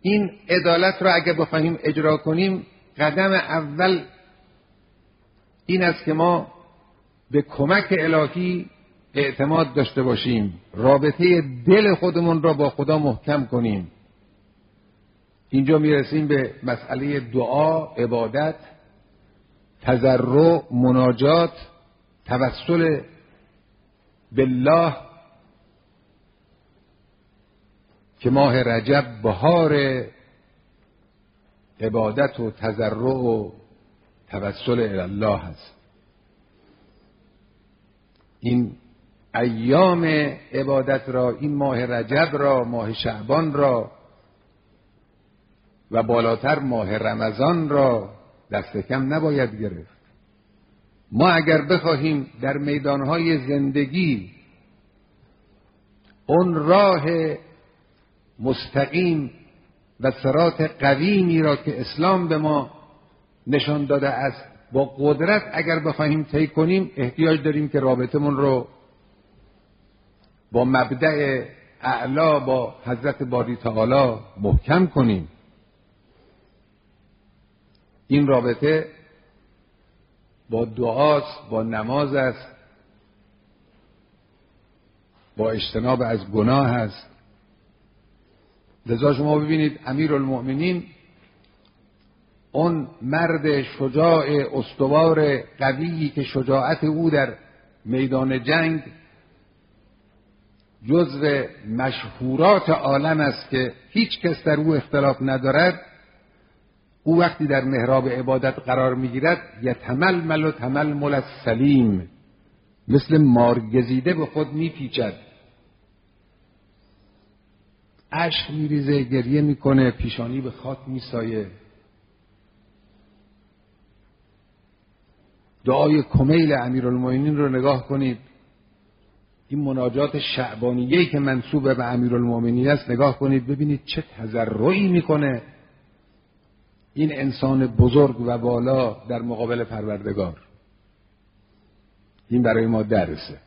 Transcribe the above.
این عدالت را اگر بخواهیم اجرا کنیم، قدم اول این است که ما به کمک الهی اعتماد داشته باشیم، رابطه دل خودمون را با خدا محکم کنیم. اینجا میرسیم به مسئله دعا، عبادت، تضرع، مناجات، توسل بالله که ماه رجب بهار عبادت و تضرع و توسل الی الله هست. این ایام عبادت را، این ماه رجب را، ماه شعبان را و بالاتر ماه رمضان را دست کم نباید گرفت. ما اگر بخواهیم در میدانهای زندگی اون راه مستقیم و صراط قویمی را که اسلام به ما نشان داده است با قدرت اگر بخواهیم طی کنیم، احتیاج داریم که رابطمون رو با مبدأ اعلا، با حضرت باری تعالی محکم کنیم. این رابطه با دعاست، با نماز است، با اجتناب از گناه است. لذا شما ببینید امیرالمؤمنین، اون مرد شجاع استوار قویی که شجاعت او در میدان جنگ جزو مشهورات عالم است که هیچ کس در او اختلاف ندارد، او وقتی در محراب عبادت قرار میگیرد یتململ و تململ السلیم، مثل مارگزیده به خود میپیچد، اشک میریزه، گریه میکنه، پیشانی به خاک میسایه. دعای کمیل امیرالمؤمنین رو نگاه کنید، این مناجات شعبانیه‌ای که منسوب به امیرالمؤمنین است نگاه کنید، ببینید چه تضرعی میکنه این انسان بزرگ و بالا در مقابل پروردگار. این برای ما درسه.